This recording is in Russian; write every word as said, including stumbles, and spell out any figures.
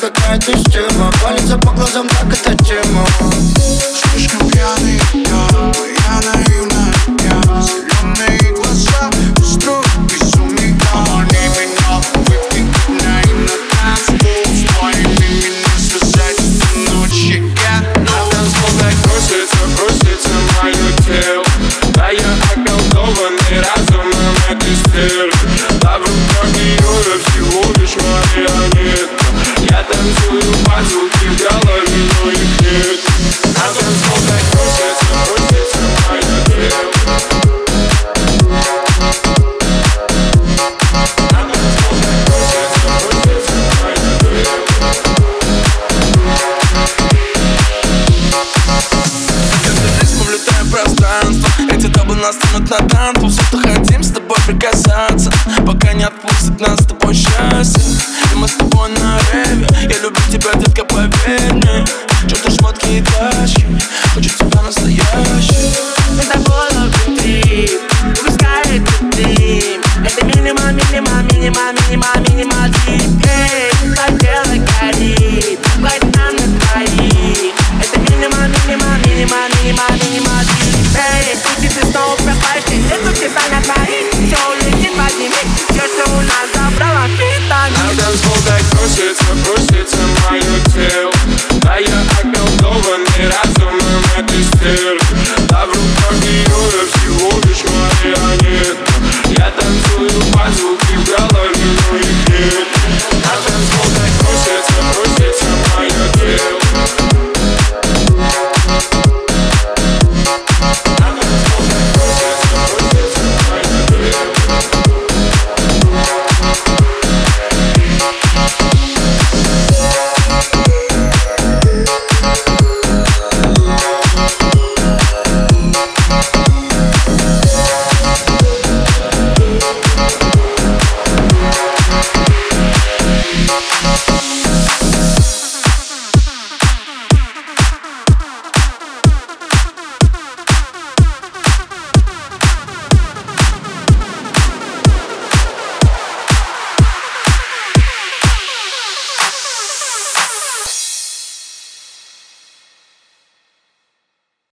какая-то тема. Палится по глазам, как эта тема. Слишком пьяный я, моя наивная я. Зеленые глаза устроят безумие. Помани меня, выпей меня и на танцпол. С твоими меня связать всю ночь. Я на танцпол, дай бросится, бросится мое тело. Да я околдованный разумом этой стервы. Да в руках ее всего лишь марионетка. Я танцую под звуки в голове, но их нет. На танцпол, дай бросится, бросится мое тело. На танцпол, дай бросится, бросится мое тело. Каждый ритм влетая в пространство. Эти табы настанут на танцпол. Все, что хотим с тобой прикасаться, пока не отпустит нас с тобой счастье. И мы с тобой на реве. Я люблю тебя, детка, поверь мне. Чё-то шмотки и так